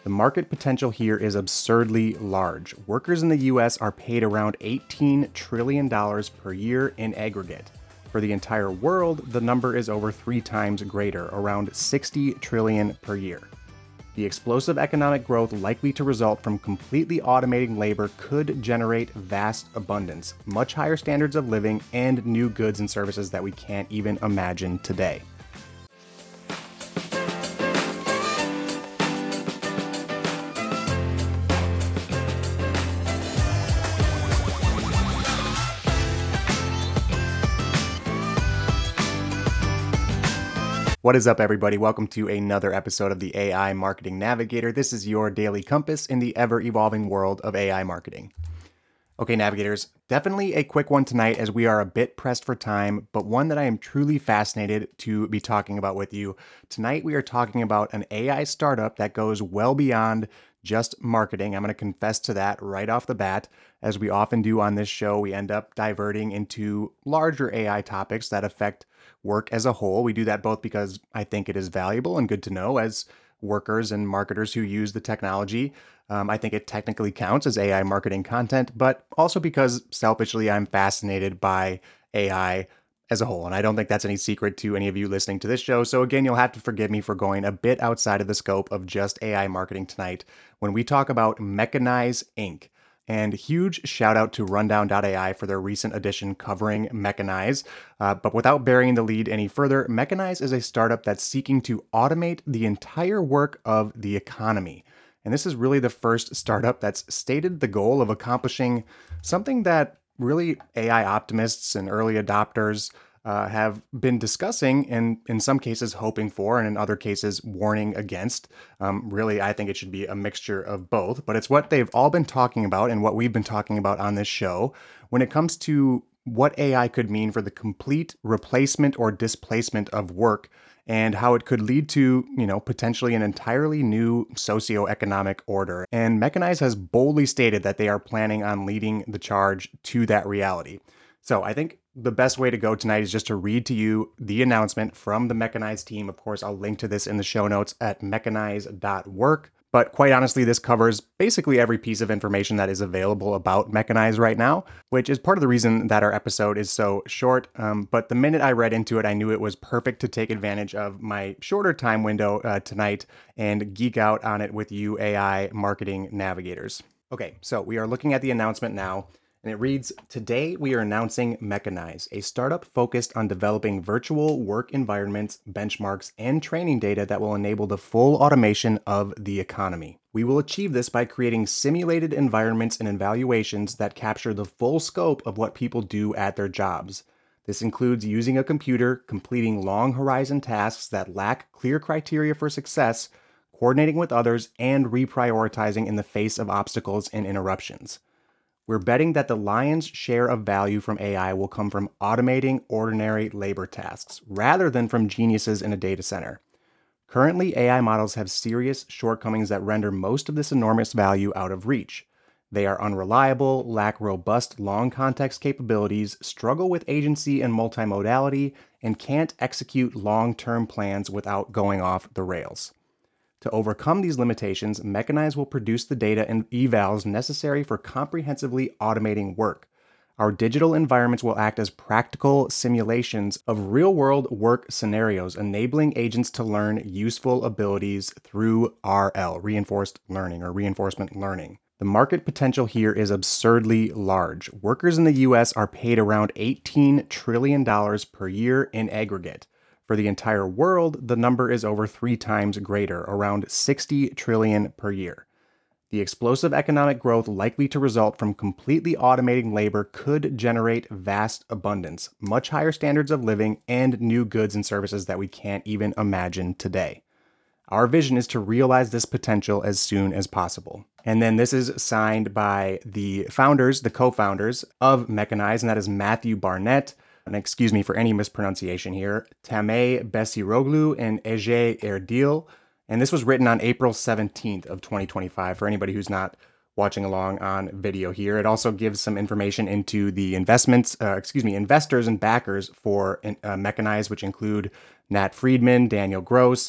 The market potential here is absurdly large. Workers in the US are paid around $18 trillion per year in aggregate. For the entire world, the number is over 3 times greater, around 60 trillion per year. The explosive economic growth likely to result from completely automating labor could generate vast abundance, much higher standards of living, and new goods and services that we can't even imagine today. What is up, everybody? Welcome to another episode of the AI Marketing Navigator. This is your daily compass in the ever-evolving world of AI marketing. Okay, navigators, definitely a quick one tonight as we are a bit pressed for time, but one that I am truly fascinated to be talking about with you. Tonight, we are talking about an AI startup that goes well beyond just marketing. I'm going to confess to that right off the bat. As we often do on this show, we end up diverting into larger AI topics that affect work as a whole. We do that both because I think it is valuable and good to know as workers and marketers who use the technology. I think it technically counts as AI marketing content, but also because selfishly I'm fascinated by AI as a whole. And I don't think that's any secret to any of you listening to this show. So again, you'll have to forgive me for going a bit outside of the scope of just AI marketing tonight when we talk about Mechanize Inc. And huge shout out to Rundown.ai for their recent edition covering Mechanize. But without burying the lead any further, Mechanize is a startup that's seeking to automate the entire work of the economy. And this is really the first startup that's stated the goal of accomplishing something that really AI optimists and early adopters have been discussing and in some cases hoping for, and in other cases warning against. Really, I think it should be a mixture of both, but it's what they've all been talking about and what we've been talking about on this show when it comes to what AI could mean for the complete replacement or displacement of work and how it could lead to, potentially an entirely new socioeconomic order. And Mechanize has boldly stated that they are planning on leading the charge to that reality. So I think the best way to go tonight is just to read to you the announcement from the Mechanize team. Of course, I'll link to this in the show notes at mechanize.work. But quite honestly, this covers basically every piece of information that is available about Mechanize right now, which is part of the reason that our episode is so short. But the minute I read into it, I knew it was perfect to take advantage of my shorter time window tonight and geek out on it with you AI marketing navigators. Okay, so we are looking at the announcement now. And it reads, "Today we are announcing Mechanize, a startup focused on developing virtual work environments, benchmarks, and training data that will enable the full automation of the economy. We will achieve this by creating simulated environments and evaluations that capture the full scope of what people do at their jobs. This includes using a computer, completing long horizon tasks that lack clear criteria for success, coordinating with others, and reprioritizing in the face of obstacles and interruptions. We're betting that the lion's share of value from AI will come from automating ordinary labor tasks, rather than from geniuses in a data center. Currently, AI models have serious shortcomings that render most of this enormous value out of reach. They are unreliable, lack robust long context capabilities, struggle with agency and multimodality, and can't execute long-term plans without going off the rails. To overcome these limitations, Mechanize will produce the data and evals necessary for comprehensively automating work. Our digital environments will act as practical simulations of real-world work scenarios, enabling agents to learn useful abilities through RL, reinforced learning or reinforcement learning. The market potential here is absurdly large. Workers in the US are paid around $18 trillion per year in aggregate. For the entire world, the number is over 3 times greater, around 60 trillion per year. The explosive economic growth likely to result from completely automating labor could generate vast abundance, much higher standards of living, and new goods and services that we can't even imagine today. Our vision is to realize this potential as soon as possible." And then this is signed by the founders, the co-founders of Mechanize, and that is Matthew Barnett, and excuse me for any mispronunciation here, Tamay Besiroglu and Ege Erdil. And this was written on April 17th of 2025 for anybody who's not watching along on video here. It also gives some information into the investors and backers for Mechanize, which include Nat Friedman, Daniel Gross,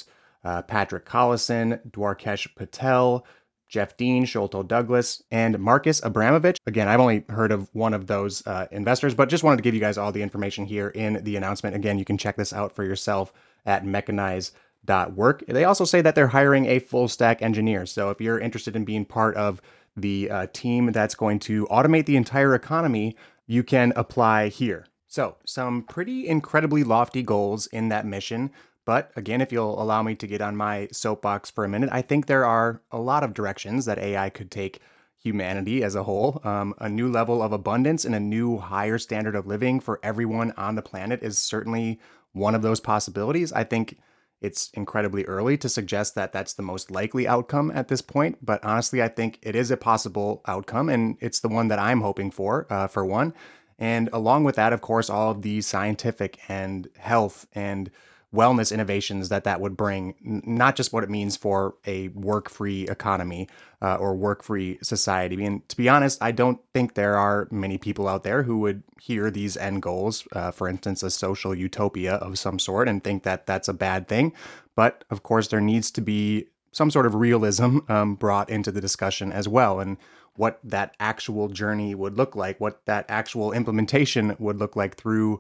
Patrick Collison, Dwarkesh Patel, Jeff Dean, Sholto Douglas, and Marcus Abramovich. Again, I've only heard of one of those investors, but just wanted to give you guys all the information here in the announcement. Again, you can check this out for yourself at mechanize.work. They also say that they're hiring a full stack engineer. So if you're interested in being part of the team that's going to automate the entire economy, you can apply here. So some pretty incredibly lofty goals in that mission. But again, if you'll allow me to get on my soapbox for a minute, I think there are a lot of directions that AI could take humanity as a whole. A new level of abundance and a new higher standard of living for everyone on the planet is certainly one of those possibilities. I think it's incredibly early to suggest that that's the most likely outcome at this point, but honestly, I think it is a possible outcome, and it's the one that I'm hoping for one. And along with that, of course, all of the scientific and health and wellness innovations that would bring, not just what it means for a work-free economy or work-free society. I mean, to be honest, I don't think there are many people out there who would hear these end goals, for instance, a social utopia of some sort, and think that that's a bad thing. But of course, there needs to be some sort of realism brought into the discussion as well, and what that actual journey would look like, what that actual implementation would look like through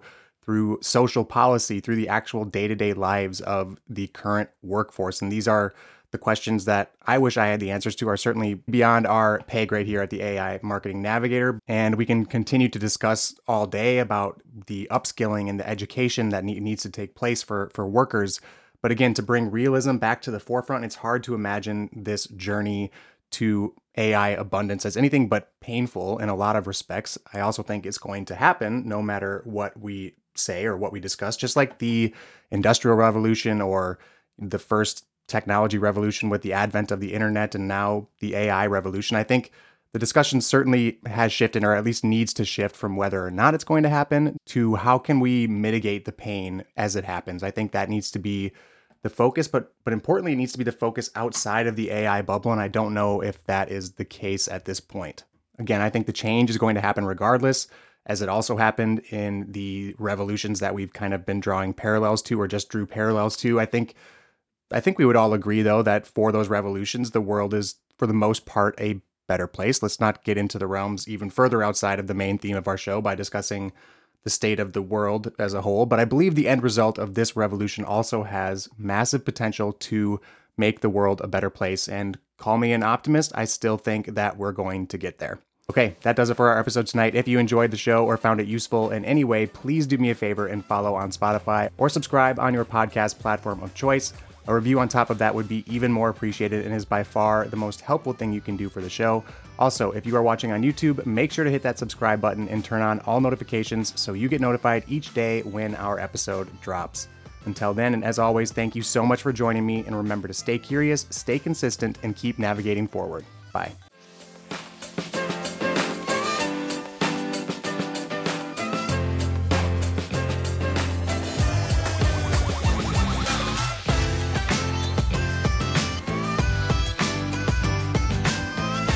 social policy, through the actual day-to-day lives of the current workforce. And these are the questions that I wish I had the answers to, are certainly beyond our pay grade here at the AI Marketing Navigator. And we can continue to discuss all day about the upskilling and the education that needs to take place for workers. But again, to bring realism back to the forefront, it's hard to imagine this journey to AI abundance as anything but painful in a lot of respects. I also think it's going to happen no matter what we say or what we discuss, just like the Industrial Revolution or the first technology revolution with the advent of the internet and now the AI revolution. I think the discussion certainly has shifted, or at least needs to shift, from whether or not it's going to happen to how can we mitigate the pain as it happens. I think that needs to be the focus, but importantly, it needs to be the focus outside of the AI bubble, and I don't know if that is the case at this point. Again, I think the change is going to happen regardless, as it also happened in the revolutions that we've kind of been drawing parallels to, or just drew parallels to. I think we would all agree, though, that for those revolutions, the world is, for the most part, a better place. Let's not get into the realms even further outside of the main theme of our show by discussing the state of the world as a whole. But I believe the end result of this revolution also has massive potential to make the world a better place. And call me an optimist, I still think that we're going to get there. Okay, that does it for our episode tonight. If you enjoyed the show or found it useful in any way, please do me a favor and follow on Spotify or subscribe on your podcast platform of choice. A review on top of that would be even more appreciated and is by far the most helpful thing you can do for the show. Also, if you are watching on YouTube, make sure to hit that subscribe button and turn on all notifications so you get notified each day when our episode drops. Until then, and as always, thank you so much for joining me, and remember to stay curious, stay consistent, and keep navigating forward. Bye.